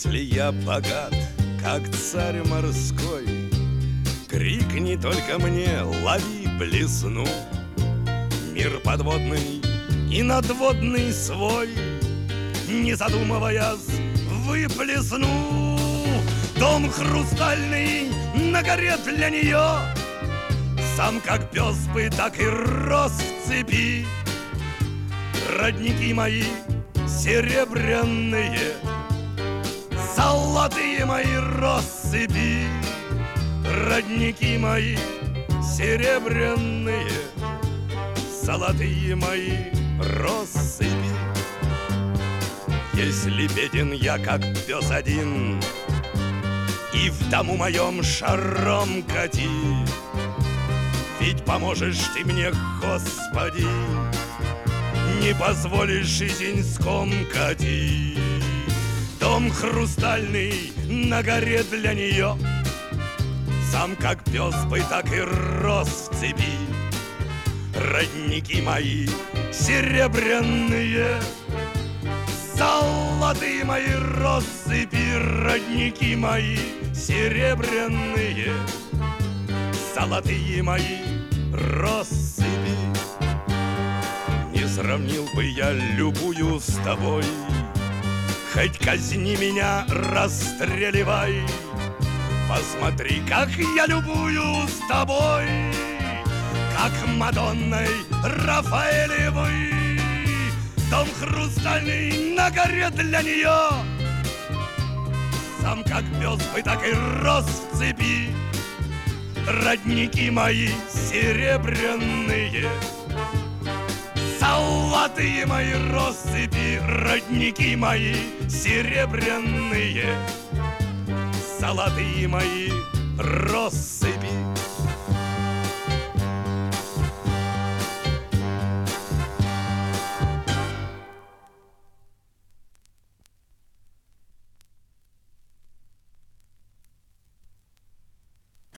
Если я богат, как царь морской, крикни только мне, лови, блесну. Мир подводный и надводный свой, не задумываясь, выплесну. Дом хрустальный на горе для нее, сам как пес бы, так и рос в цепи. Родники мои серебряные, золотые мои россыпи. Родники мои серебряные, золотые мои россыпи. Если беден я, как пес один, и в дому моем шаром кати, ведь поможешь ты мне, Господи, не позволишь жизнь скомкати. Дом хрустальный на горе для нее, сам как пес бы, так и рос в цепи. Родники мои серебряные, золотые мои россыпи. Родники мои серебряные, золотые мои россыпи. Не сравнил бы я любую с тобой, хоть казни меня, расстреливай. Посмотри, как я любую с тобой, как Мадонной Рафаэлевой. Дом хрустальный на горе для нее, сам как пес бы, так и рос в цепи. Родники мои серебряные, золотые мои россыпи. Родники мои серебряные, золотые мои россыпи.